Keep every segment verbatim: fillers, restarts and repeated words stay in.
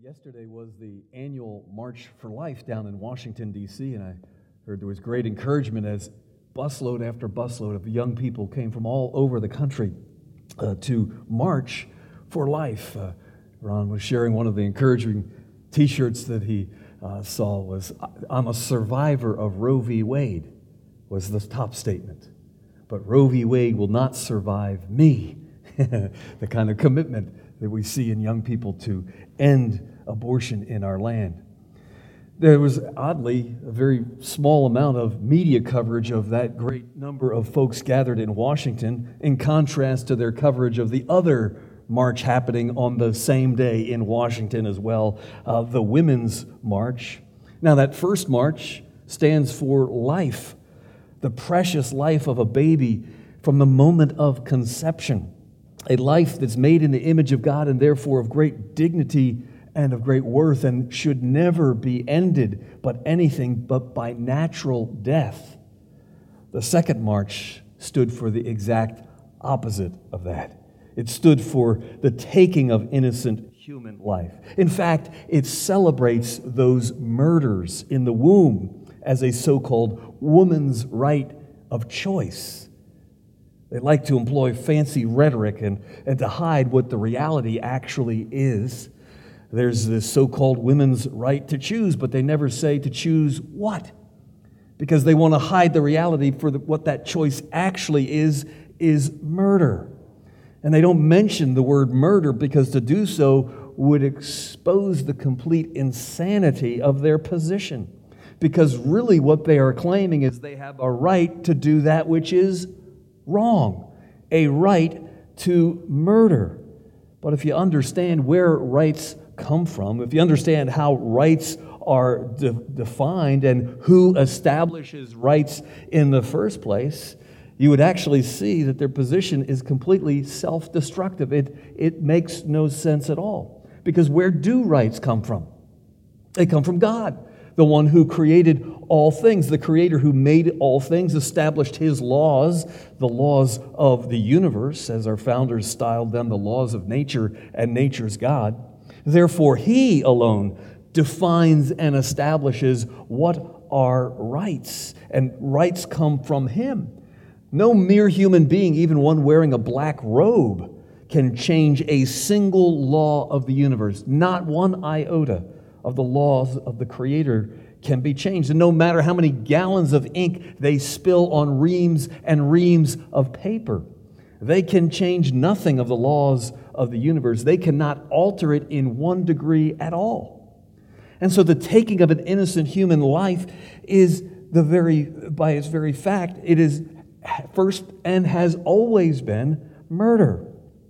Yesterday was the annual March for Life down in Washington, D C, and I heard there was great encouragement as busload after busload of young people came from all over the country uh, to march for life. Uh, Ron was sharing one of the encouraging T-shirts that he uh, saw was, "I'm a survivor of Roe v. Wade," was the top statement. But Roe v. Wade will not survive me. The kind of commitment that we see in young people to end abortion in our land. There was, oddly, a very small amount of media coverage of that great number of folks gathered in Washington, in contrast to their coverage of the other march happening on the same day in Washington as well, uh, the Women's March. Now, that first march stands for life, the precious life of a baby from the moment of conception, a life that's made in the image of God and therefore of great dignity and of great worth, and should never be ended but anything but by natural death. The second march stood for the exact opposite of that. It stood for the taking of innocent human life. In fact, it celebrates those murders in the womb as a so-called woman's right of choice. They like to employ fancy rhetoric and, and to hide what the reality actually is. There's this so-called women's right to choose, but they never say to choose what? Because they want to hide the reality for the, what that choice actually is, is murder. And they don't mention the word murder because to do so would expose the complete insanity of their position. Because really what they are claiming is they have a right to do that which is wrong, a right to murder. But if you understand where rights come from, if you understand how rights are de- defined and who establishes rights in the first place, you would actually see that their position is completely self-destructive. It, it makes no sense at all. Because where do rights come from? They come from God, the one who created all things. The Creator who made all things established His laws, the laws of the universe, as our founders styled them, the laws of nature and nature's God. Therefore, He alone defines and establishes what are rights, and rights come from Him. No mere human being, even one wearing a black robe, can change a single law of the universe. Not one iota of the laws of the Creator can be changed. And no matter how many gallons of ink they spill on reams and reams of paper, they can change nothing of the laws of the universe. They cannot alter it in one degree at all. And so the taking of an innocent human life is the very, by its very fact, it is first and has always been murder.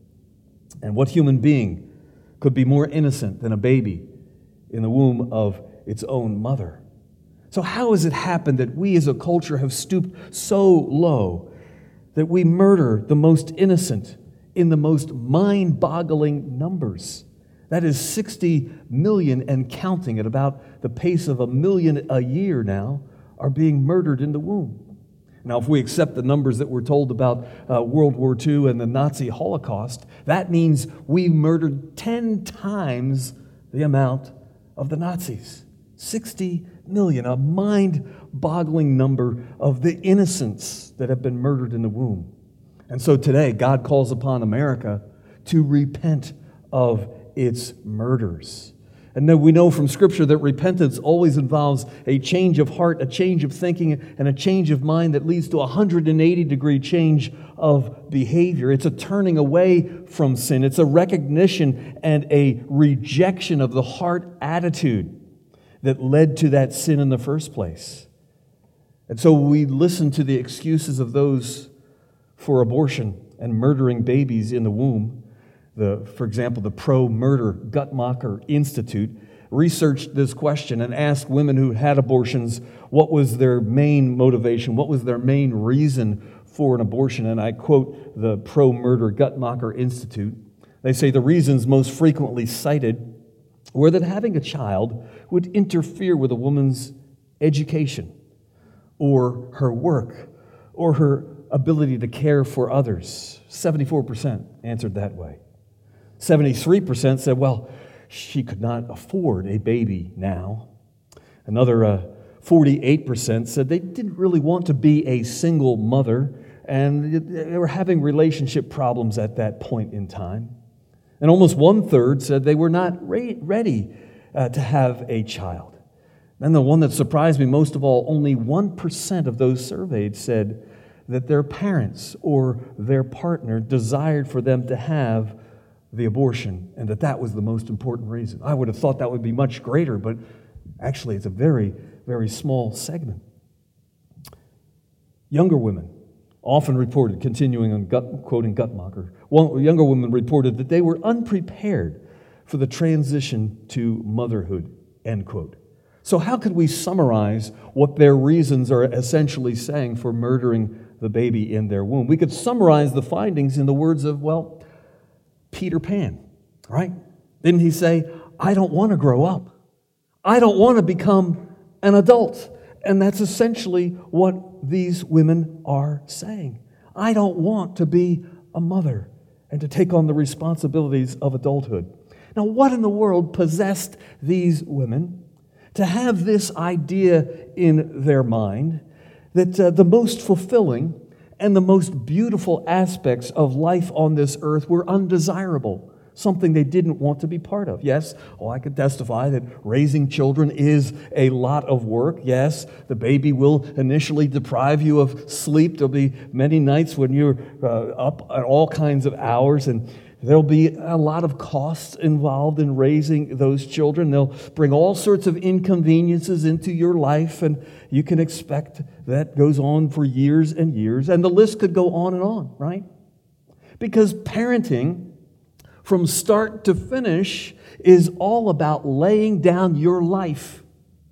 And what human being could be more innocent than a baby in the womb of its own mother? So how has it happened that we as a culture have stooped so low that we murder the most innocent in the most mind-boggling numbers? That is sixty million and counting, at about the pace of a million a year now, are being murdered in the womb. Now, if we accept the numbers that we're told about uh, World War Two and the Nazi Holocaust, that means we murdered ten times the amount of the Nazis. sixty million, a mind-boggling number of the innocents that have been murdered in the womb. And so today, God calls upon America to repent of its murders. And then we know from Scripture that repentance always involves a change of heart, a change of thinking, and a change of mind that leads to a one hundred eighty degree change of behavior. It's a turning away from sin. It's a recognition and a rejection of the heart attitude that led to that sin in the first place. And so we listen to the excuses of those for abortion and murdering babies in the womb. The, for example, the Pro-Murder Guttmacher Institute researched this question and asked women who had abortions what was their main motivation, what was their main reason for an abortion. And I quote the Pro-Murder Guttmacher Institute. They say the reasons most frequently cited were that having a child would interfere with a woman's education or her work or her ability to care for others. seventy-four percent answered that way. seventy-three percent said, well, she could not afford a baby now. Another uh, forty-eight percent said they didn't really want to be a single mother, and they were having relationship problems at that point in time. And almost one-third said they were not re- ready uh, to have a child. And the one that surprised me most of all, only one percent of those surveyed said that their parents or their partner desired for them to have the abortion, and that that was the most important reason. I would have thought that would be much greater, but actually it's a very, very small segment. Younger women often reported, continuing on gut, quoting Guttmacher, one, younger women reported that they were unprepared for the transition to motherhood, end quote. So how could we summarize what their reasons are essentially saying for murdering the baby in their womb? We could summarize the findings in the words of, well, Peter Pan, right? Didn't he say, I don't want to grow up. I don't want to become an adult. And that's essentially what these women are saying. I don't want to be a mother and to take on the responsibilities of adulthood. Now, what in the world possessed these women to have this idea in their mind that uh, the most fulfilling and the most beautiful aspects of life on this earth were undesirable, something they didn't want to be part of? Yes, oh, I could testify that raising children is a lot of work. Yes, the baby will initially deprive you of sleep. There'll be many nights when you're uh, up at all kinds of hours, and there'll be a lot of costs involved in raising those children. They'll bring all sorts of inconveniences into your life, and you can expect that goes on for years and years. And the list could go on and on, right? Because parenting, from start to finish, is all about laying down your life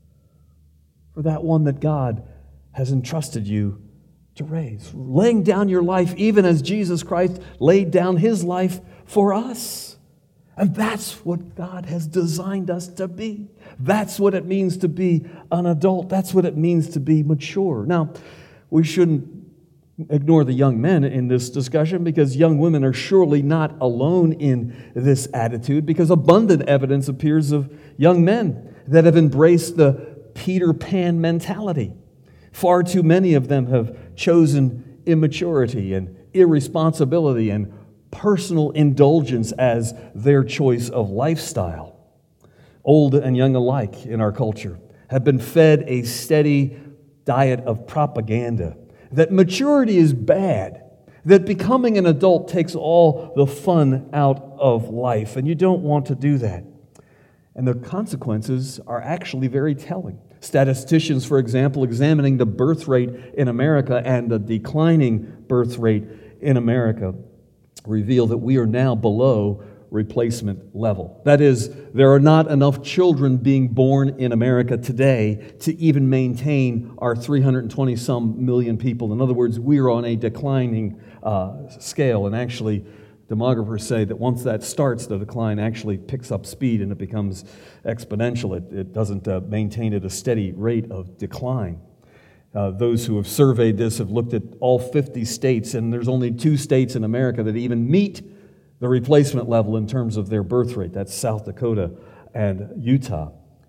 for that one that God has entrusted you to raise. Laying down your life even as Jesus Christ laid down His life for us. And that's what God has designed us to be. That's what it means to be an adult. That's what it means to be mature. Now, we shouldn't ignore the young men in this discussion, because young women are surely not alone in this attitude, because abundant evidence appears of young men that have embraced the Peter Pan mentality. Far too many of them have chosen immaturity and irresponsibility and personal indulgence as their choice of lifestyle. Old and young alike in our culture have been fed a steady diet of propaganda that maturity is bad, that becoming an adult takes all the fun out of life, and you don't want to do that. And the consequences are actually very telling. Statisticians, for example, examining the birth rate in America and the declining birth rate in America, reveal that we are now below replacement level. That is, there are not enough children being born in America today to even maintain our three hundred twenty some million people. In other words, we are on a declining uh, scale, and actually demographers say that once that starts, the decline actually picks up speed and it becomes exponential. It, it doesn't uh, maintain at a steady rate of decline. Uh, those who have surveyed this have looked at all fifty states, and there's only two states in America that even meet the replacement level in terms of their birth rate. That's South Dakota and Utah.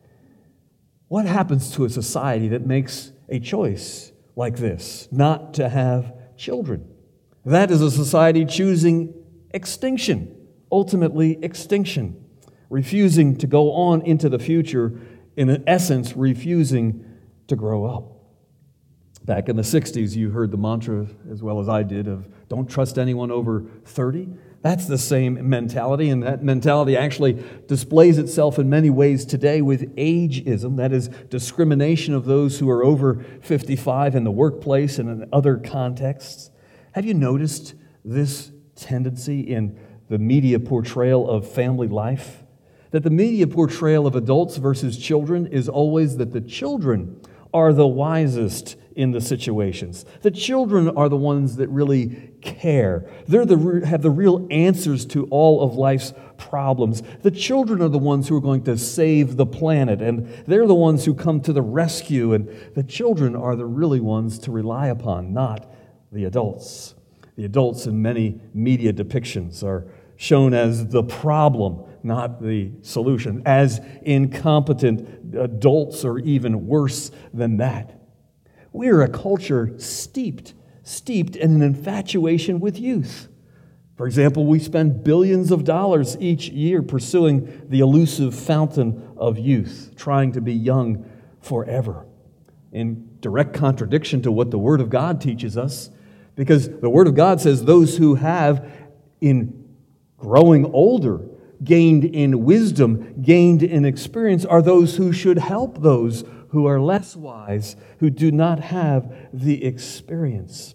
What happens to a society that makes a choice like this, not to have children? That is a society choosing extinction, ultimately extinction, refusing to go on into the future, in essence, refusing to grow up. Back in the sixties, you heard the mantra, as well as I did, of don't trust anyone over thirty. That's the same mentality, and that mentality actually displays itself in many ways today with ageism, that is, discrimination of those who are over fifty-five in the workplace and in other contexts. Have you noticed this tendency in the media portrayal of family life? That the media portrayal of adults versus children is always that the children are the wisest in the situations. The children are the ones that really care. They're the have the real answers to all of life's problems. The children are the ones who are going to save the planet, and they're the ones who come to the rescue, and the children are the really ones to rely upon, not the adults. The adults in many media depictions are shown as the problem, not the solution, as incompetent adults or even worse than that. We're a culture steeped, steeped in an infatuation with youth. For example, we spend billions of dollars each year pursuing the elusive fountain of youth, trying to be young forever, in direct contradiction to what the Word of God teaches us, because the Word of God says those who have, in growing older, gained in wisdom, gained in experience, are those who should help those who are less wise, who do not have the experience.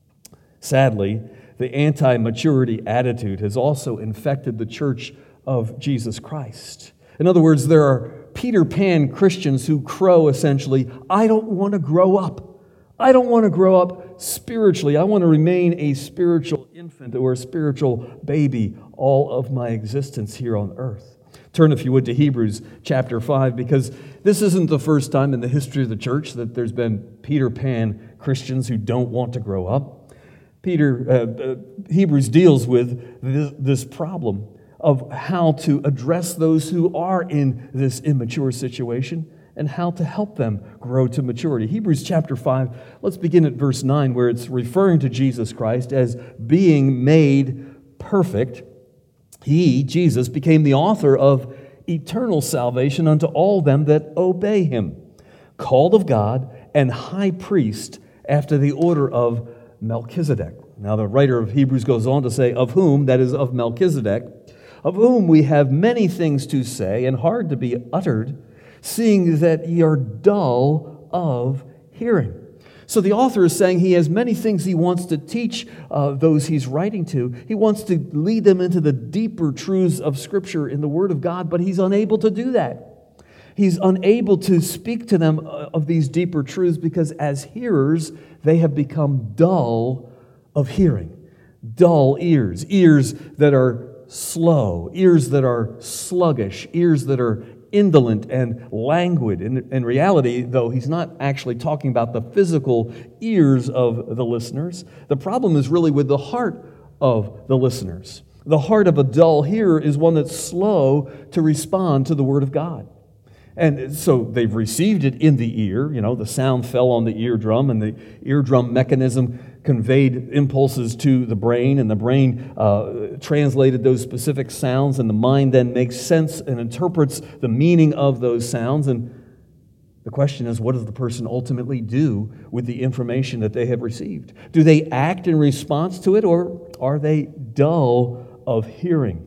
Sadly, the anti-maturity attitude has also infected the church of Jesus Christ. In other words, there are Peter Pan Christians who crow essentially, I don't want to grow up. I don't want to grow up spiritually. I want to remain a spiritual infant or a spiritual baby all of my existence here on earth. Turn, if you would, to Hebrews chapter five, because this isn't the first time in the history of the church that there's been Peter Pan Christians who don't want to grow up. Peter, uh, uh, Hebrews deals with this, this problem of how to address those who are in this immature situation and how to help them grow to maturity. Hebrews chapter five, let's begin at verse nine, where it's referring to Jesus Christ as being made perfect. He, Jesus, became the author of eternal salvation unto all them that obey him, called of God and high priest after the order of Melchizedek. Now the writer of Hebrews goes on to say, of whom, that is of Melchizedek, of whom we have many things to say and hard to be uttered, seeing that ye are dull of hearing. So the author is saying he has many things he wants to teach uh, those he's writing to. He wants to lead them into the deeper truths of Scripture in the Word of God, but he's unable to do that. He's unable to speak to them of these deeper truths because as hearers, they have become dull of hearing. Dull ears, ears that are slow, ears that are sluggish, ears that are indolent and languid. In, in reality, though, he's not actually talking about the physical ears of the listeners. The problem is really with the heart of the listeners. The heart of a dull hearer is one that's slow to respond to the Word of God. And so they've received it in the ear. You know, the sound fell on the eardrum, and the eardrum mechanism conveyed impulses to the brain, and the brain uh, translated those specific sounds, and the mind then makes sense and interprets the meaning of those sounds. And the question is, what does the person ultimately do with the information that they have received? Do they act in response to it, or are they dull of hearing?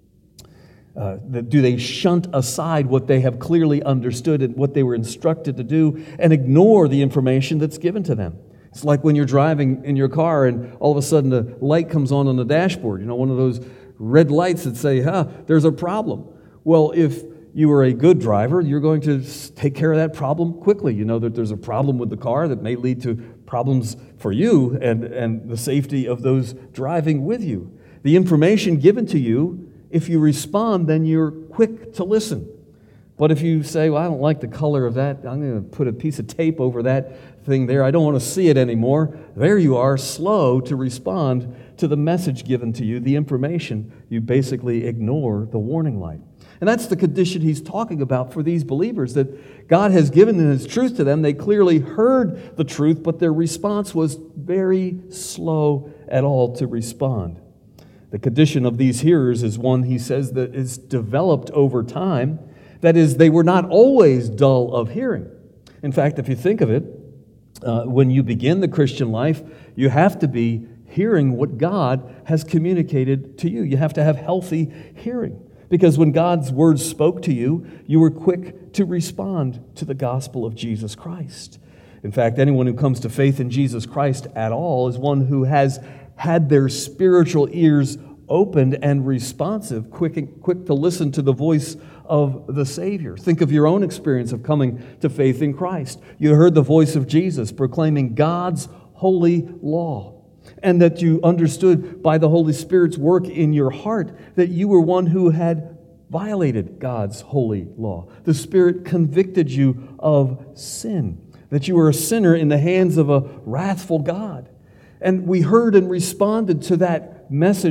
Uh, do they shunt aside what they have clearly understood and what they were instructed to do and ignore the information that's given to them? It's like when you're driving in your car and all of a sudden a light comes on on the dashboard, you know, one of those red lights that say, huh, there's a problem. Well, if you are a good driver, you're going to take care of that problem quickly. You know that there's a problem with the car that may lead to problems for you and, and the safety of those driving with you. The information given to you, if you respond, then you're quick to listen. But if you say, well, I don't like the color of that, I'm going to put a piece of tape over that thing there, I don't want to see it anymore, there you are, slow to respond to the message given to you, the information. You basically ignore the warning light. And that's the condition he's talking about for these believers, that God has given his truth to them. They clearly heard the truth, but their response was very slow at all to respond. The condition of these hearers is one, he says, that is developed over time. That is, they were not always dull of hearing. In fact, if you think of it, uh, when you begin the Christian life, you have to be hearing what God has communicated to you. You have to have healthy hearing. Because when God's words spoke to you, you were quick to respond to the gospel of Jesus Christ. In fact, anyone who comes to faith in Jesus Christ at all is one who has had their spiritual ears opened and responsive, quick, quick to listen to the voice of the Savior. Think of your own experience of coming to faith in Christ. You heard the voice of Jesus proclaiming God's holy law, and that you understood by the Holy Spirit's work in your heart that you were one who had violated God's holy law. The Spirit convicted you of sin, that you were a sinner in the hands of a wrathful God. And we heard and responded to that message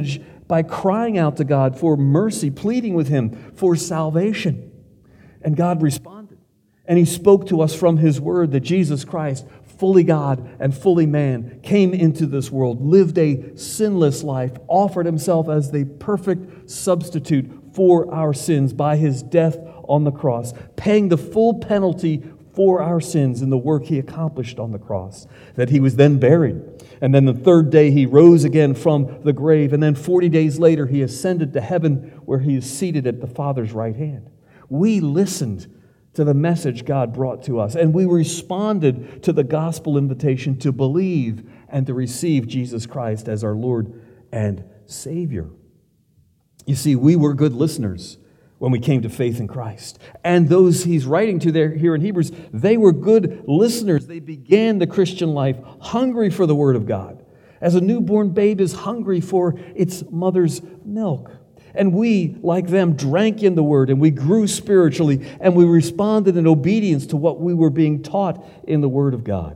by crying out to God for mercy, pleading with Him for salvation. And God responded. And He spoke to us from His Word that Jesus Christ, fully God and fully man, came into this world, lived a sinless life, offered Himself as the perfect substitute for our sins by His death on the cross, paying the full penalty for our sins in the work He accomplished on the cross, that He was then buried. And then the third day He rose again from the grave. And then forty days later He ascended to heaven, where He is seated at the Father's right hand. We listened to the message God brought to us, and we responded to the gospel invitation to believe and to receive Jesus Christ as our Lord and Savior. You see, we were good listeners when we came to faith in Christ. And those He's writing to there here in Hebrews, they were good listeners. They began the Christian life hungry for the Word of God, as a newborn babe is hungry for its mother's milk. And we, like them, drank in the Word, and we grew spiritually, and we responded in obedience to what we were being taught in the Word of God.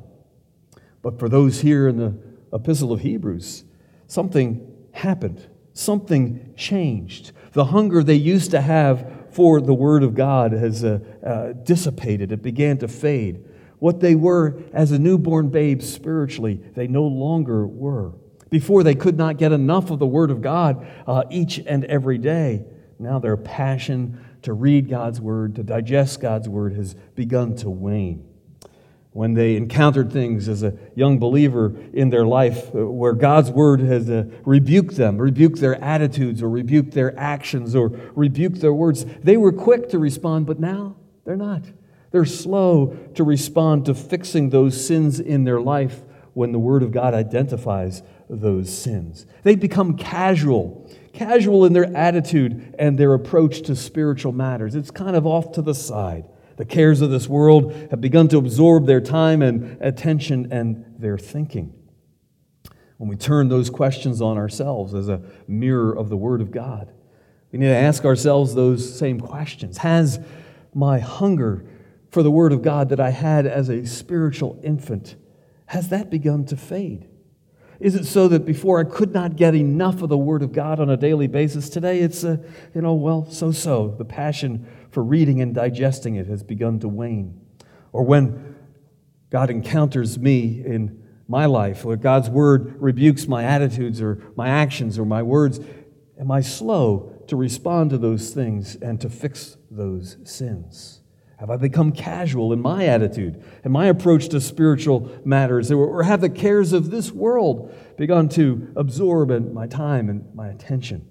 But for those here in the Epistle of Hebrews, something happened. Something changed. The hunger they used to have for the Word of God has uh, uh, dissipated. It began to fade. What they were as a newborn babe spiritually, they no longer were. Before, they could not get enough of the Word of God uh, each and every day. Now their passion to read God's Word, to digest God's Word, has begun to wane. When they encountered things as a young believer in their life uh, where God's Word has uh, rebuked them, rebuked their attitudes, or rebuked their actions, or rebuked their words, they were quick to respond, but now they're not. They're slow to respond to fixing those sins in their life when the Word of God identifies those sins. They become casual, casual in their attitude and their approach to spiritual matters. It's kind of off to the side. The cares of this world have begun to absorb their time and attention and their thinking. When we turn those questions on ourselves as a mirror of the Word of God, we need to ask ourselves those same questions. Has my hunger for the Word of God that I had as a spiritual infant, has that begun to fade? Is it so that before I could not get enough of the Word of God on a daily basis? Today it's, a, you know, well, so-so. The passion for reading and digesting it has begun to wane. Or when God encounters me in my life, or God's Word rebukes my attitudes or my actions or my words, am I slow to respond to those things and to fix those sins? Have I become casual in my attitude and my approach to spiritual matters? Or have the cares of this world begun to absorb my time and my attention?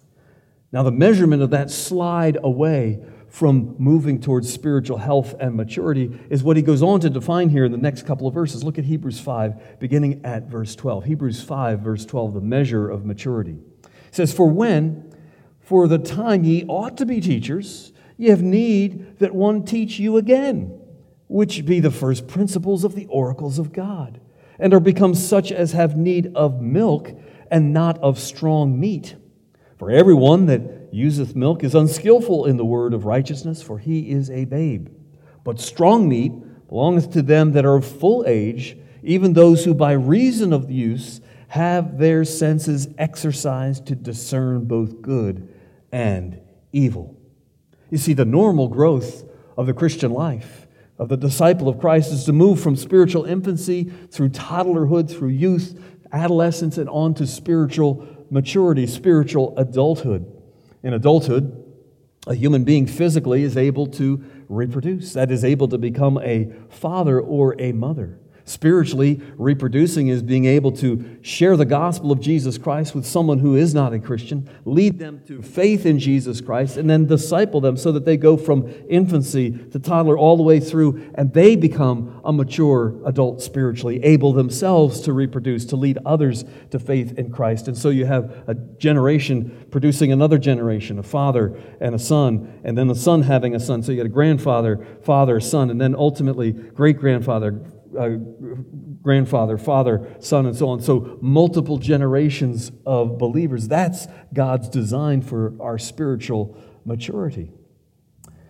Now, the measurement of that slide away from moving towards spiritual health and maturity is what he goes on to define here in the next couple of verses. Look at Hebrews five, beginning at verse twelve. Hebrews five, verse twelve, the measure of maturity. It says, "For when, for the time ye ought to be teachers, ye have need that one teach you again, which be the first principles of the oracles of God, and are become such as have need of milk, and not of strong meat. For everyone that useth milk is unskillful in the word of righteousness, for he is a babe. But strong meat belongeth to them that are of full age, even those who by reason of use have their senses exercised to discern both good and evil." You see, the normal growth of the Christian life, of the disciple of Christ, is to move from spiritual infancy through toddlerhood, through youth, adolescence, and on to spiritual maturity, spiritual adulthood. In adulthood, a human being physically is able to reproduce, that is, able to become a father or a mother. Spiritually, reproducing is being able to share the gospel of Jesus Christ with someone who is not a Christian, lead them to faith in Jesus Christ, and then disciple them so that they go from infancy to toddler all the way through, and they become a mature adult spiritually, able themselves to reproduce, to lead others to faith in Christ. And so you have a generation producing another generation, a father and a son, and then the son having a son. So you got a grandfather, father, son, and then ultimately great-grandfather, Uh, grandfather, father, son, and so on. So multiple generations of believers. That's God's design for our spiritual maturity.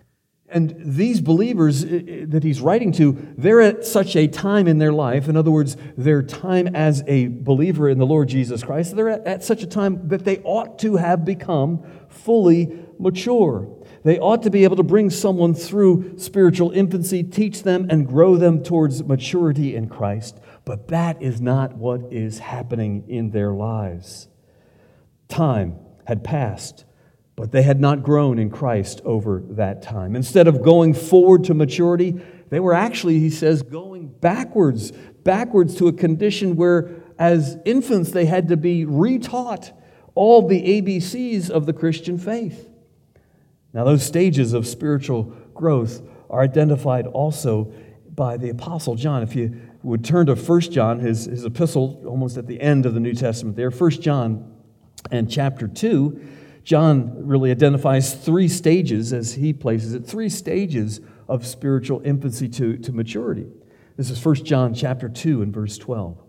And these believers that he's writing to, they're at such a time in their life, in other words, their time as a believer in the Lord Jesus Christ, they're at, at such a time that they ought to have become fully mature. They ought to be able to bring someone through spiritual infancy, teach them and grow them towards maturity in Christ. But that is not what is happening in their lives. Time had passed, but they had not grown in Christ over that time. Instead of going forward to maturity, they were actually, he says, going backwards, backwards to a condition where, as infants, they had to be retaught all the A B Cs of the Christian faith. Now, those stages of spiritual growth are identified also by the Apostle John. If you would turn to First John, his, his epistle, almost at the end of the New Testament there, First John and chapter two, John really identifies three stages, as he places it, three stages of spiritual infancy to, to maturity. This is First John chapter two and verse twelve.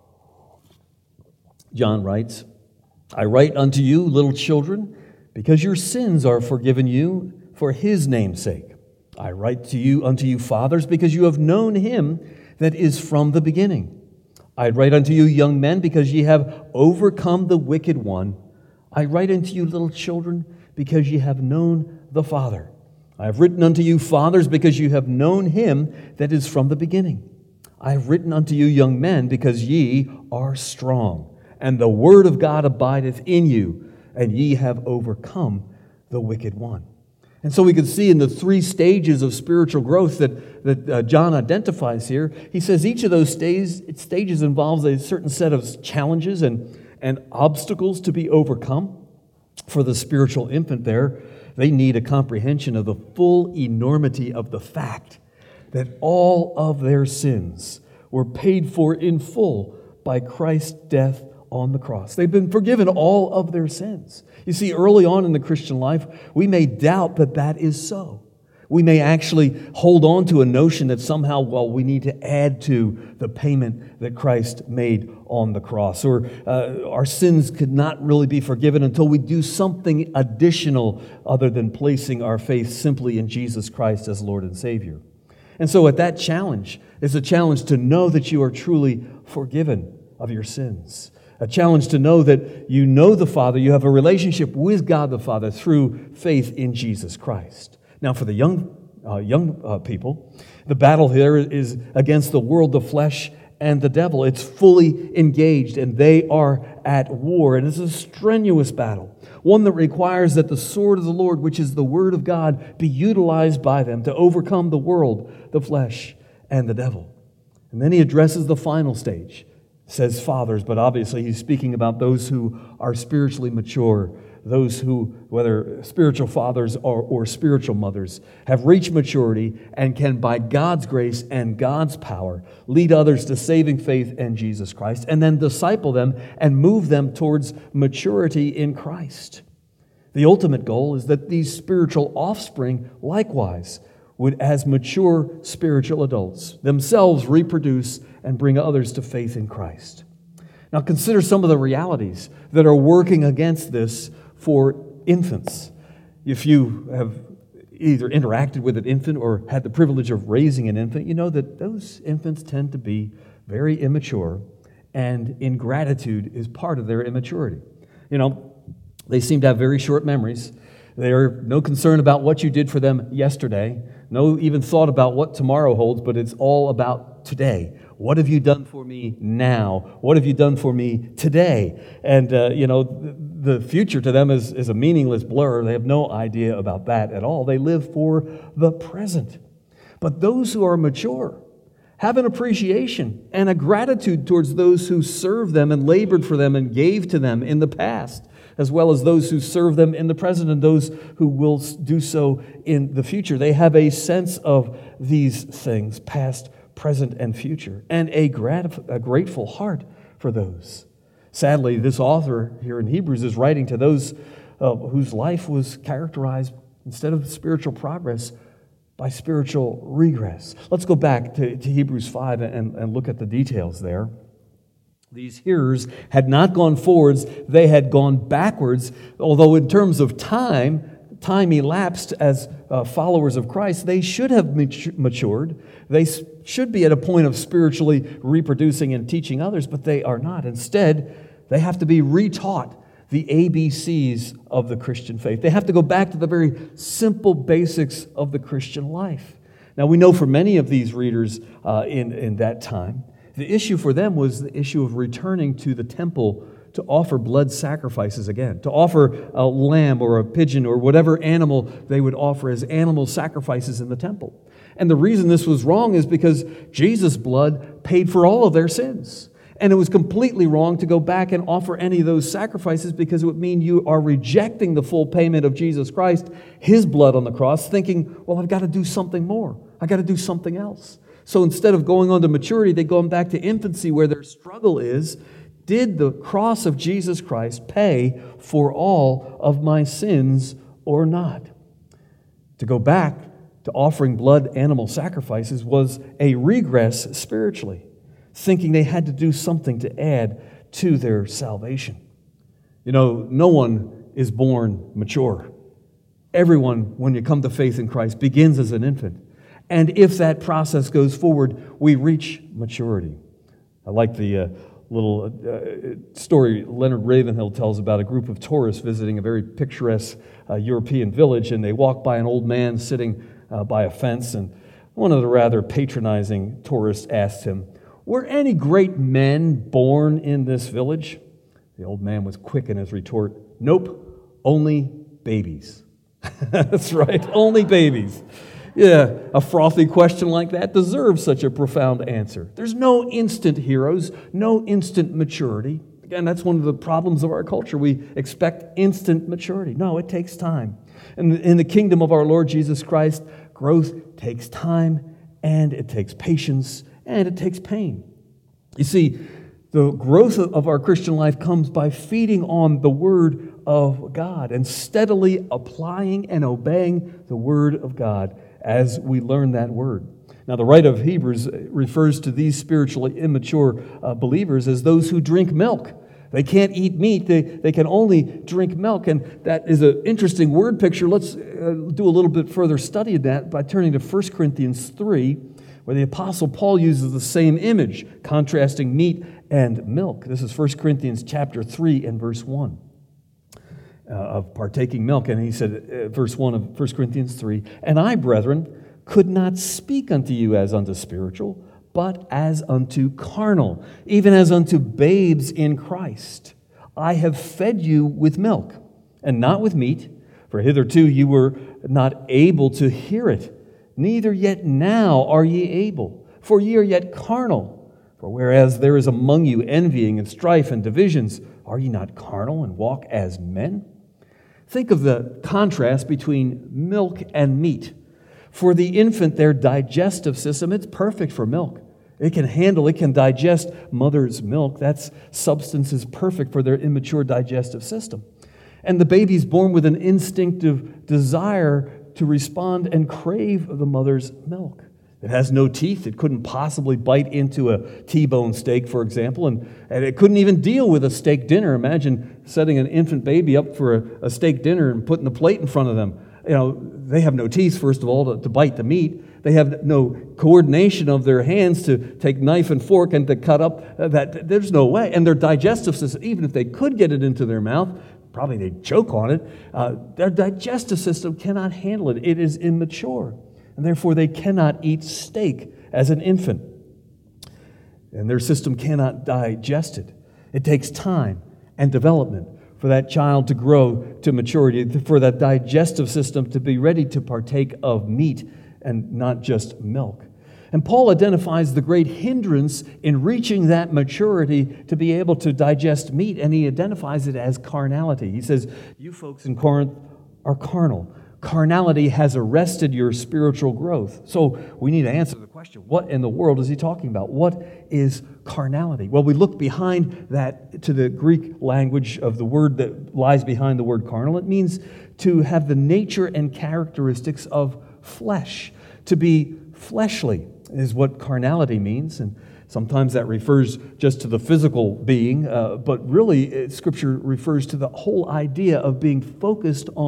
John writes, I write unto you, little children, because your sins are forgiven you for his name's sake. I write to you unto you, fathers, because you have known him that is from the beginning. I write unto you, young men, because ye have overcome the wicked one. I write unto you, little children, because ye have known the Father. I have written unto you, fathers, because you have known him that is from the beginning. I have written unto you, young men, because ye are strong, and the word of God abideth in you, and ye have overcome the wicked one. And so we can see in the three stages of spiritual growth that, that uh, John identifies here, he says each of those stages, stages involves a certain set of challenges and, and obstacles to be overcome. For the spiritual infant there, they need a comprehension of the full enormity of the fact that all of their sins were paid for in full by Christ's death on the cross. They've been forgiven all of their sins. You see, early on in the Christian life, we may doubt that that is so. We may actually hold on to a notion that somehow, well, we need to add to the payment that Christ made on the cross. Or uh, our sins could not really be forgiven until we do something additional other than placing our faith simply in Jesus Christ as Lord and Savior. And so at that challenge, it's a challenge to know that you are truly forgiven of your sins. A challenge to know that you know the Father, you have a relationship with God the Father through faith in Jesus Christ. Now, for the young uh, young uh, people, the battle here is against the world, the flesh, and the devil. It's fully engaged, and they are at war. And it's a strenuous battle, one that requires that the sword of the Lord, which is the Word of God, be utilized by them to overcome the world, the flesh, and the devil. And then he addresses the final stage. Says fathers, but obviously he's speaking about those who are spiritually mature, those who, whether spiritual fathers or, or spiritual mothers, have reached maturity and can, by God's grace and God's power, lead others to saving faith in Jesus Christ, and then disciple them and move them towards maturity in Christ. The ultimate goal is that these spiritual offspring likewise would, as mature spiritual adults, themselves reproduce and bring others to faith in Christ. Now consider some of the realities that are working against this for infants. If you have either interacted with an infant or had the privilege of raising an infant, you know that those infants tend to be very immature, and ingratitude is part of their immaturity. You know, they seem to have very short memories. They are no concern about what you did for them yesterday, no even thought about what tomorrow holds, but it's all about today. What have you done for me now? What have you done for me today? And, uh, you know, the future to them is, is a meaningless blur. They have no idea about that at all. They live for the present. But those who are mature have an appreciation and a gratitude towards those who served them and labored for them and gave to them in the past, as well as those who serve them in the present and those who will do so in the future. They have a sense of these things, past, present, and future, and a, grat- a grateful heart for those. Sadly, this author here in Hebrews is writing to those uh, whose life was characterized, instead of spiritual progress, by spiritual regress. Let's go back to, to Hebrews five and, and look at the details there. These hearers had not gone forwards, they had gone backwards, although in terms of time, time elapsed as uh, followers of Christ, they should have matured. They should be at a point of spiritually reproducing and teaching others, but they are not. Instead, they have to be retaught the A B Cs of the Christian faith. They have to go back to the very simple basics of the Christian life. Now, we know for many of these readers uh, in, in that time, the issue for them was the issue of returning to the temple to offer blood sacrifices again, to offer a lamb or a pigeon or whatever animal they would offer as animal sacrifices in the temple. And the reason this was wrong is because Jesus' blood paid for all of their sins. And it was completely wrong to go back and offer any of those sacrifices because it would mean you are rejecting the full payment of Jesus Christ, His blood on the cross, thinking, well, I've got to do something more. I've got to do something else. So instead of going on to maturity, they go back to infancy where their struggle is, did the cross of Jesus Christ pay for all of my sins or not? To go back to offering blood animal sacrifices was a regress spiritually, thinking they had to do something to add to their salvation. You know, no one is born mature. Everyone, when you come to faith in Christ, begins as an infant. And if that process goes forward, we reach maturity. I like the uh, little uh, story Leonard Ravenhill tells about a group of tourists visiting a very picturesque uh, European village, and they walk by an old man sitting uh, by a fence, and one of the rather patronizing tourists asked him, "Were any great men born in this village?" The old man was quick in his retort, "Nope, only babies." That's right, only babies. Yeah, a frothy question like that deserves such a profound answer. There's no instant heroes, no instant maturity. Again, that's one of the problems of our culture. We expect instant maturity. No, it takes time. And in the kingdom of our Lord Jesus Christ, growth takes time, and it takes patience, and it takes pain. You see, the growth of our Christian life comes by feeding on the Word of God and steadily applying and obeying the Word of God as we learn that Word. Now, the writer of Hebrews refers to these spiritually immature uh, believers as those who drink milk. They can't eat meat, they, they can only drink milk. And that is an interesting word picture. Let's uh, do a little bit further study of that by turning to First Corinthians three, where the Apostle Paul uses the same image, contrasting meat and milk. This is First Corinthians chapter three and verse one. Uh, of partaking milk. And he said, uh, verse one of First Corinthians three, "And I, brethren, could not speak unto you as unto spiritual, but as unto carnal, even as unto babes in Christ. I have fed you with milk, and not with meat, for hitherto you were not able to hear it, neither yet now are ye able, for ye are yet carnal. For whereas there is among you envying and strife and divisions, are ye not carnal and walk as men?" Think of the contrast between milk and meat. For the infant, their digestive system, it's perfect for milk. It can handle, it can digest mother's milk. That substance is perfect for their immature digestive system. And the baby's born with an instinctive desire to respond and crave the mother's milk. It has no teeth. It couldn't possibly bite into a T-bone steak, for example, and, and it couldn't even deal with a steak dinner. Imagine setting an infant baby up for a, a steak dinner and putting the plate in front of them. You know, they have no teeth, first of all, to, to bite the meat. They have no coordination of their hands to take knife and fork and to cut up. That there's no way. And their digestive system, even if they could get it into their mouth, probably they'd choke on it. Uh, their digestive system cannot handle it. It is immature. And therefore, they cannot eat steak as an infant. And their system cannot digest it. It takes time and development for that child to grow to maturity, for that digestive system to be ready to partake of meat and not just milk. And Paul identifies the great hindrance in reaching that maturity to be able to digest meat, and he identifies it as carnality. He says, you folks in Corinth are carnal. Carnality has arrested your spiritual growth. So we need to answer the question, what in the world is he talking about? What is carnality? Well, we look behind that to the Greek language of the word that lies behind the word carnal. It means to have the nature and characteristics of flesh. To be fleshly is what carnality means. And sometimes that refers just to the physical being, uh, but really Scripture refers to the whole idea of being focused on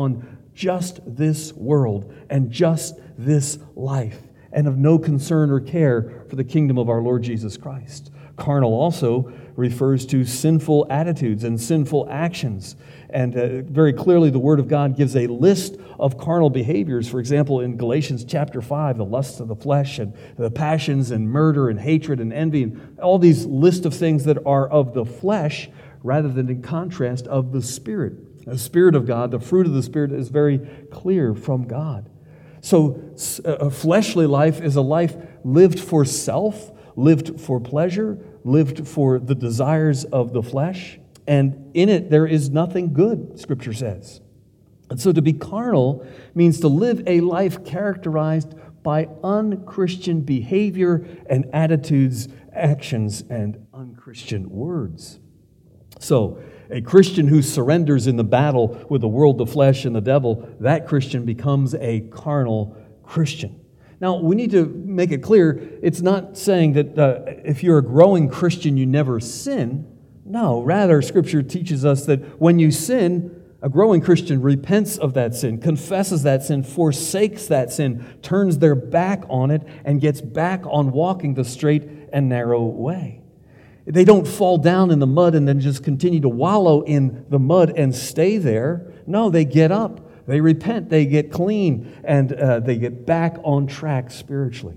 just this world and just this life, and of no concern or care for the kingdom of our Lord Jesus Christ. Carnal also refers to sinful attitudes and sinful actions. And uh, very clearly the Word of God gives a list of carnal behaviors. For example, in Galatians chapter five, the lusts of the flesh and the passions and murder and hatred and envy, and all these list of things that are of the flesh rather than in contrast of the Spirit. The Spirit of God, the fruit of the Spirit, is very clear from God. So a fleshly life is a life lived for self, lived for pleasure, lived for the desires of the flesh, and in it there is nothing good, Scripture says. And so to be carnal means to live a life characterized by unchristian behavior and attitudes, actions, and unchristian words. So a Christian who surrenders in the battle with the world, the flesh, and the devil, that Christian becomes a carnal Christian. Now, we need to make it clear, it's not saying that uh, if you're a growing Christian, you never sin. No, rather, Scripture teaches us that when you sin, a growing Christian repents of that sin, confesses that sin, forsakes that sin, turns their back on it, and gets back on walking the straight and narrow way. They don't fall down in the mud and then just continue to wallow in the mud and stay there. No, they get up. They repent, they get clean, and uh, they get back on track spiritually.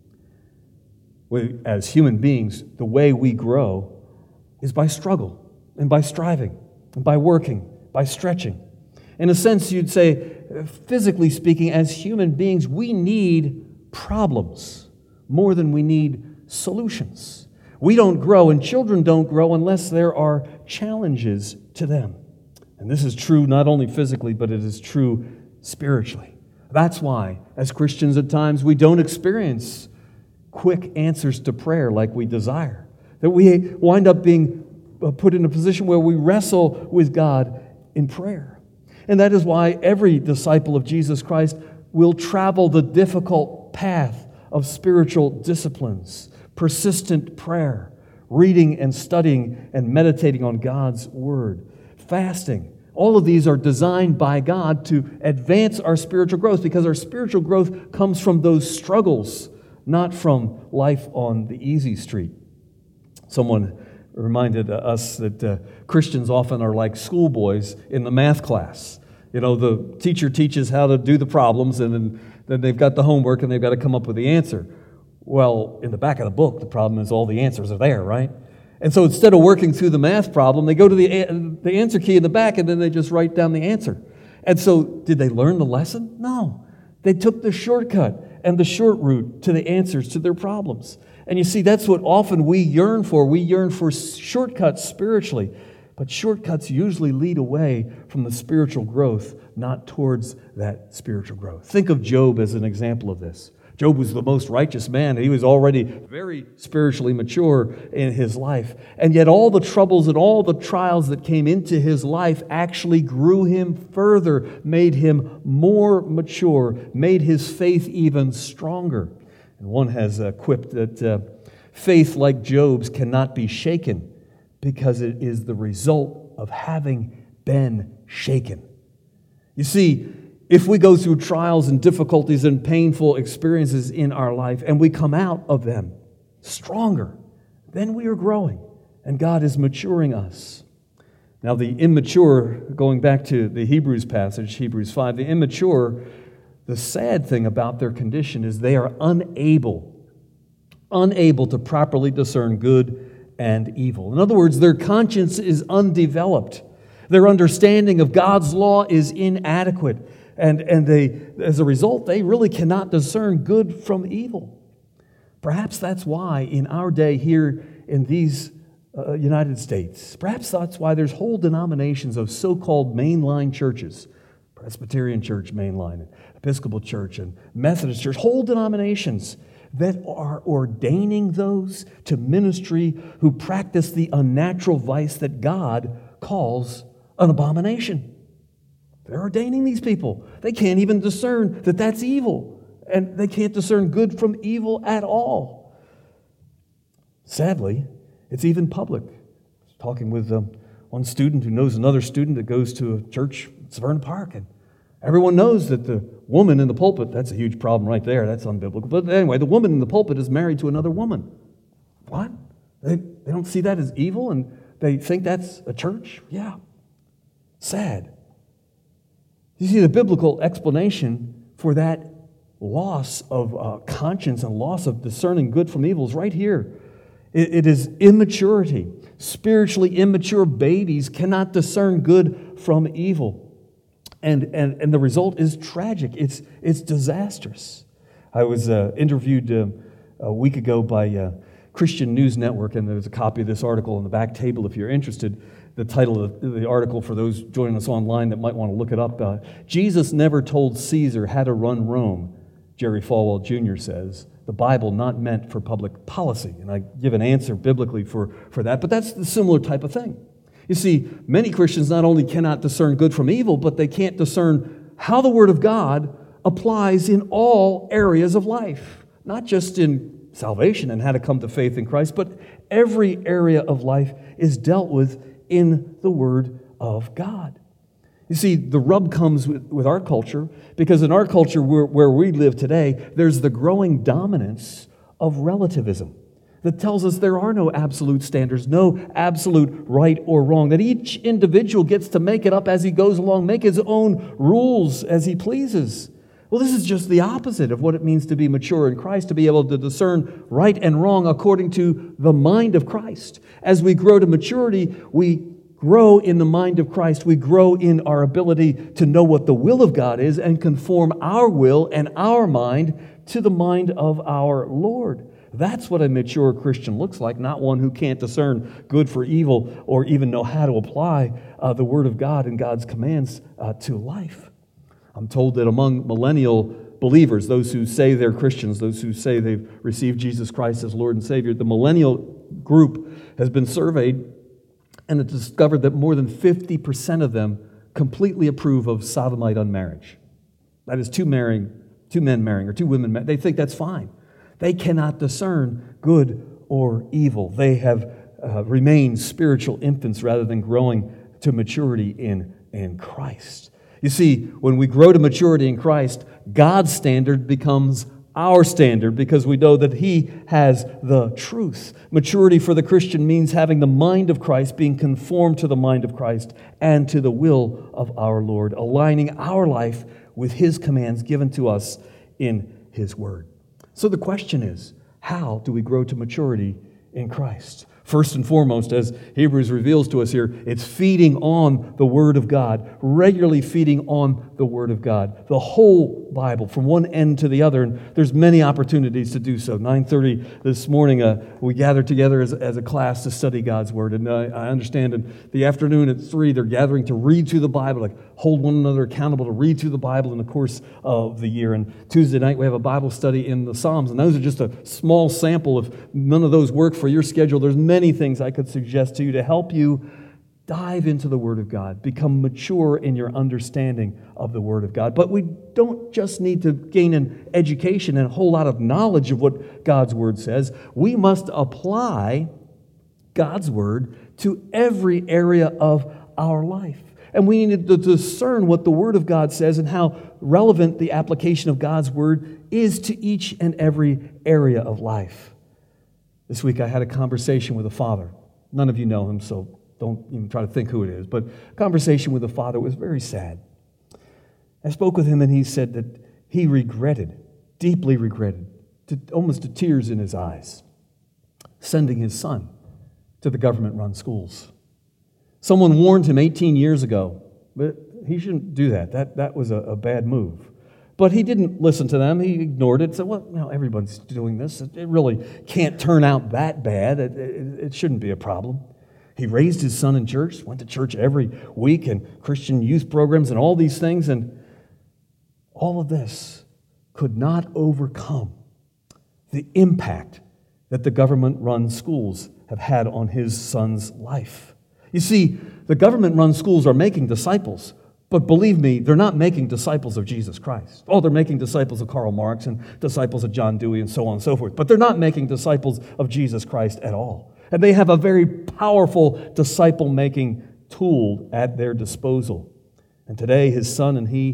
We, as human beings, the way we grow is by struggle, and by striving, and by working, by stretching. In a sense, you'd say, physically speaking, as human beings, we need problems more than we need solutions. We don't grow, and children don't grow unless there are challenges to them. And this is true not only physically, but it is true spiritually. That's why, as Christians at times, we don't experience quick answers to prayer like we desire. That we wind up being put in a position where we wrestle with God in prayer. And that is why every disciple of Jesus Christ will travel the difficult path of spiritual disciplines, persistent prayer, reading and studying and meditating on God's Word, fasting. All of these are designed by God to advance our spiritual growth, because our spiritual growth comes from those struggles, not from life on the easy street. Someone reminded us that uh, Christians often are like schoolboys in the math class. You know, the teacher teaches how to do the problems, and then, then they've got the homework and they've got to come up with the answer. Well, in the back of the book, the problem is all the answers are there, right? And so instead of working through the math problem, they go to the, the answer key in the back and then they just write down the answer. And so did they learn the lesson? No. They took the shortcut and the short route to the answers to their problems. And you see, that's what often we yearn for. We yearn for shortcuts spiritually. But shortcuts usually lead away from the spiritual growth, not towards that spiritual growth. Think of Job as an example of this. Job was the most righteous man. He was already very spiritually mature in his life. And yet all the troubles and all the trials that came into his life actually grew him further, made him more mature, made his faith even stronger. And one has quipped that uh, faith like Job's cannot be shaken because it is the result of having been shaken. You see, if we go through trials and difficulties and painful experiences in our life and we come out of them stronger, then we are growing and God is maturing us. Now the immature, going back to the Hebrews passage, Hebrews five, the immature, the sad thing about their condition is they are unable, unable to properly discern good and evil. In other words, their conscience is undeveloped. Their understanding of God's law is inadequate. And, and they, as a result, they really cannot discern good from evil. Perhaps that's why in our day here in these uh, United States, perhaps that's why there's whole denominations of so-called mainline churches, Presbyterian Church mainline, Episcopal Church, and Methodist Church, whole denominations that are ordaining those to ministry who practice the unnatural vice that God calls an abomination. They're ordaining these people. They can't even discern that that's evil. And they can't discern good from evil at all. Sadly, it's even public. I was talking with um, one student who knows another student that goes to a church in Severna Park. And Everyone knows that the woman in the pulpit, that's a huge problem right there. That's unbiblical. But anyway, the woman in the pulpit is married to another woman. What? They, they don't see that as evil and they think that's a church? Yeah. Sad. You see, the biblical explanation for that loss of uh, conscience and loss of discerning good from evil is right here. It, it is immaturity. Spiritually immature babies cannot discern good from evil. And, and, and the result is tragic. It's, it's disastrous. I was uh, interviewed uh, a week ago by uh, Christian News Network, and there's a copy of this article on the back table if you're interested. The title of the article, for those joining us online that might want to look it up, uh, Jesus never told Caesar how to run Rome, Jerry Falwell Junior says. The Bible not meant for public policy. And I give an answer biblically for, for that, but that's the similar type of thing. You see, many Christians not only cannot discern good from evil, but they can't discern how the Word of God applies in all areas of life. Not just in salvation and how to come to faith in Christ, but every area of life is dealt with in the Word of God. You see, the rub comes with, with our culture, because in our culture where, where we live today, there's the growing dominance of relativism that tells us there are no absolute standards, no absolute right or wrong, that each individual gets to make it up as he goes along, make his own rules as he pleases. Well, this is just the opposite of what it means to be mature in Christ, to be able to discern right and wrong according to the mind of Christ. As we grow to maturity, we grow in the mind of Christ. We grow in our ability to know what the will of God is and conform our will and our mind to the mind of our Lord. That's what a mature Christian looks like, not one who can't discern good for evil or even know how to apply uh, the Word of God and God's commands uh, to life. I'm told that among millennial believers, those who say they're Christians, those who say they've received Jesus Christ as Lord and Savior, the millennial group has been surveyed, and it discovered that more than fifty percent of them completely approve of sodomite unmarriage. That is, two marrying, two men marrying, or two women marrying. They think that's fine. They cannot discern good or evil. They have uh, remained spiritual infants rather than growing to maturity in, in Christ. You see, when we grow to maturity in Christ, God's standard becomes our standard because we know that He has the truth. Maturity for the Christian means having the mind of Christ, being conformed to the mind of Christ and to the will of our Lord, aligning our life with His commands given to us in His Word. So the question is, how do we grow to maturity in Christ? First and foremost, as Hebrews reveals to us here, it's feeding on the Word of God, regularly feeding on the Word of God. The whole Bible, from one end to the other, and there's many opportunities to do so. nine thirty this morning, uh, we gathered together as, as a class to study God's Word, and uh, I understand in the afternoon at three, they're gathering to read through the Bible, like hold one another accountable to read through the Bible in the course of the year. And Tuesday night, we have a Bible study in the Psalms, and those are just a small sample. If none of those work for your schedule, there's many things I could suggest to you to help you dive into the Word of God, become mature in your understanding of the Word of God. But we don't just need to gain an education and a whole lot of knowledge of what God's Word says. We must apply God's Word to every area of our life. And we need to discern what the Word of God says and how relevant the application of God's Word is to each and every area of life. This week I had a conversation with a father. None of you know him, so don't even try to think who it is. But a conversation with a father was very sad. I spoke with him and he said that he regretted, deeply regretted, to, almost to tears in his eyes, sending his son to the government-run schools. Someone warned him eighteen years ago, but he shouldn't do that. That, that was a, a bad move. But he didn't listen to them. He ignored it. Said, well, you know, everyone's doing this. It, it really can't turn out that bad. It, it, it shouldn't be a problem. He raised his son in church, went to church every week, and Christian youth programs and all these things. And all of this could not overcome the impact that the government-run schools have had on his son's life. You see, the government-run schools are making disciples. But believe me, they're not making disciples of Jesus Christ. Oh, they're making disciples of Karl Marx and disciples of John Dewey and so on and so forth. But they're not making disciples of Jesus Christ at all. And they have a very powerful disciple-making tool at their disposal. And today, his son and he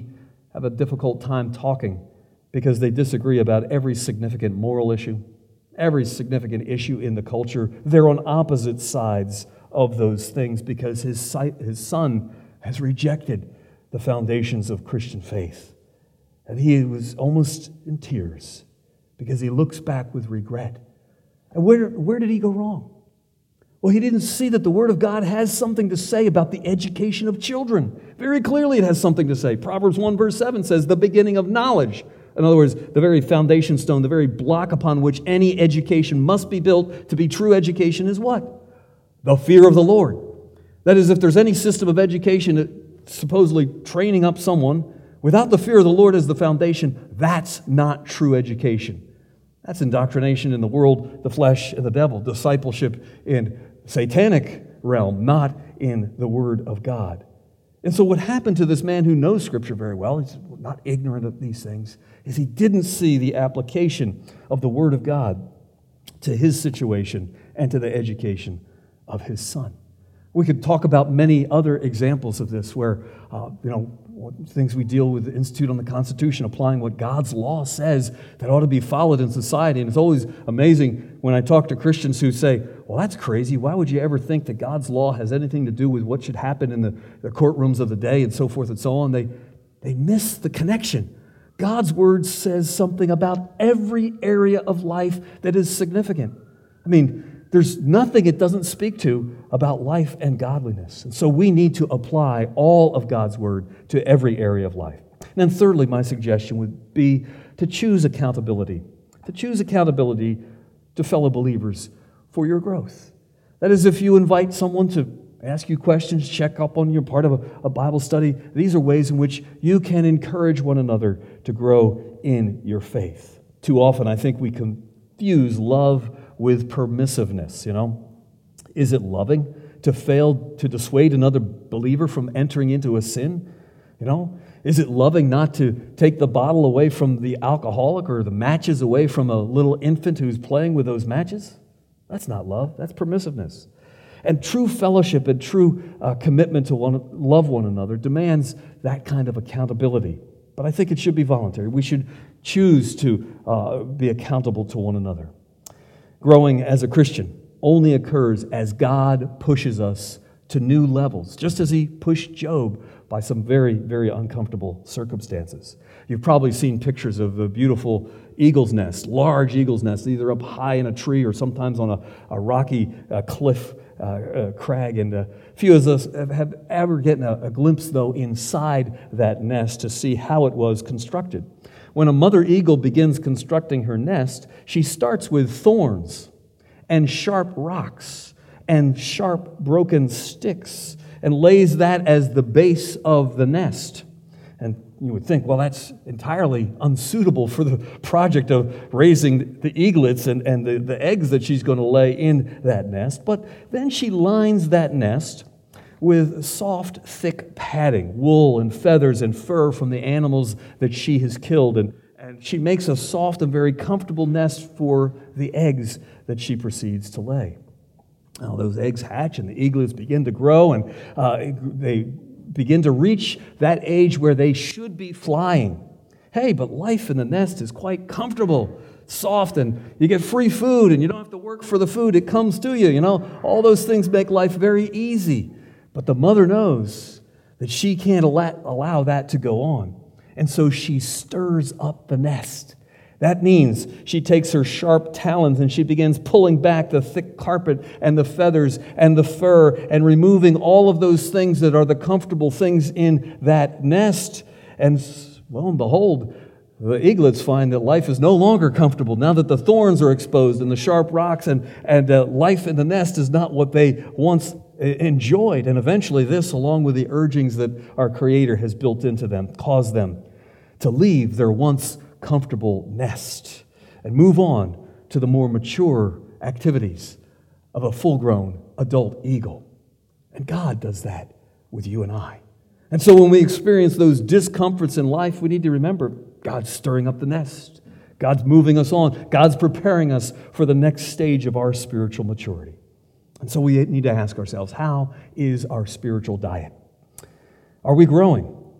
have a difficult time talking because they disagree about every significant moral issue, every significant issue in the culture. They're on opposite sides of those things because his, sight, his son has rejected the foundations of Christian faith. And he was almost in tears because he looks back with regret. And where, where did he go wrong? Well, he didn't see that the Word of God has something to say about the education of children. Very clearly it has something to say. Proverbs one verse seven says, the beginning of knowledge. In other words, the very foundation stone, the very block upon which any education must be built to be true education is what? The fear of the Lord. That is, if there's any system of education that supposedly training up someone without the fear of the Lord as the foundation, that's not true education. That's indoctrination in the world, the flesh, and the devil. Discipleship in satanic realm, not in the Word of God. And so what happened to this man who knows Scripture very well, he's not ignorant of these things, is he didn't see the application of the Word of God to his situation and to the education of his son. We could talk about many other examples of this where, uh, you know, things we deal with the Institute on the Constitution, applying what God's law says that ought to be followed in society. And it's always amazing when I talk to Christians who say, well, that's crazy. Why would you ever think that God's law has anything to do with what should happen in the, the courtrooms of the day and so forth and so on? They, they miss the connection. God's Word says something about every area of life that is significant. I mean, there's nothing it doesn't speak to about life and godliness. And so we need to apply all of God's Word to every area of life. And then thirdly, my suggestion would be to choose accountability. To choose accountability to fellow believers for your growth. That is, if you invite someone to ask you questions, check up on you, part of a, a Bible study, these are ways in which you can encourage one another to grow in your faith. Too often, I think we confuse love with permissiveness, you know. Is it loving to fail to dissuade another believer from entering into a sin? You know, is it loving not to take the bottle away from the alcoholic or the matches away from a little infant who's playing with those matches? That's not love, that's permissiveness. And true fellowship and true uh, commitment to one, love one another demands that kind of accountability. But I think it should be voluntary. We should choose to uh, be accountable to one another. Growing as a Christian only occurs as God pushes us to new levels, just as He pushed Job by some very, very uncomfortable circumstances. You've probably seen pictures of a beautiful eagle's nest, large eagle's nest, either up high in a tree or sometimes on a, a rocky uh, cliff uh, uh, crag. And a few of us have ever gotten a, a glimpse, though, inside that nest to see how it was constructed. When a mother eagle begins constructing her nest, she starts with thorns and sharp rocks and sharp broken sticks and lays that as the base of the nest. And you would think, well, that's entirely unsuitable for the project of raising the eaglets and, and the, the eggs that she's going to lay in that nest. But then she lines that nest with soft, thick padding, wool and feathers and fur from the animals that she has killed. And, and she makes a soft and very comfortable nest for the eggs that she proceeds to lay. Now, those eggs hatch and the eaglets begin to grow, and uh, they begin to reach that age where they should be flying. Hey, but life in the nest is quite comfortable, soft, and you get free food, and you don't have to work for the food. It comes to you, you know. All those things make life very easy. But the mother knows that she can't allow that to go on. And so she stirs up the nest. That means she takes her sharp talons and she begins pulling back the thick carpet and the feathers and the fur and removing all of those things that are the comfortable things in that nest. And lo and behold, the eaglets find that life is no longer comfortable now that the thorns are exposed and the sharp rocks, and, and uh, life in the nest is not what they once enjoyed. And eventually this, along with the urgings that our Creator has built into them, cause them to leave their once comfortable nest and move on to the more mature activities of a full-grown adult eagle. And God does that with you and I. And so when we experience those discomforts in life, we need to remember God's stirring up the nest. God's moving us on. God's preparing us for the next stage of our spiritual maturity. And so we need to ask ourselves, how is our spiritual diet? Are we growing?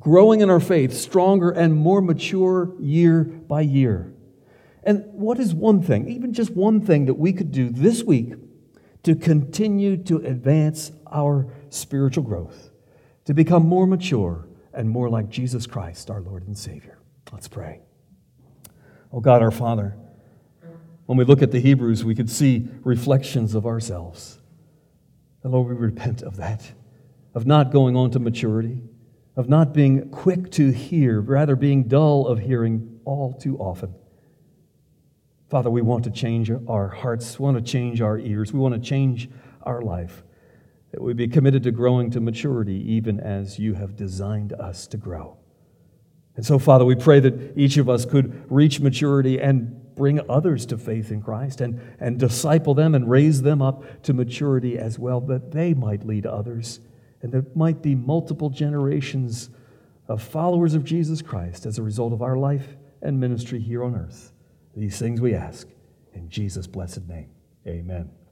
growing in our faith, stronger and more mature year by year. And what is one thing, even just one thing that we could do this week to continue to advance our spiritual growth, to become more mature and more like Jesus Christ, our Lord and Savior? Let's pray. Oh God, our Father, when we look at the Hebrews, we could see reflections of ourselves. And Lord, we repent of that, of not going on to maturity, of not being quick to hear, rather being dull of hearing all too often. Father, we want to change our hearts, we want to change our ears, we want to change our life, that we be committed to growing to maturity even as you have designed us to grow. And so, Father, we pray that each of us could reach maturity and bring others to faith in Christ and, and disciple them and raise them up to maturity as well, that they might lead others. And there might be multiple generations of followers of Jesus Christ as a result of our life and ministry here on earth. These things we ask in Jesus' blessed name. Amen.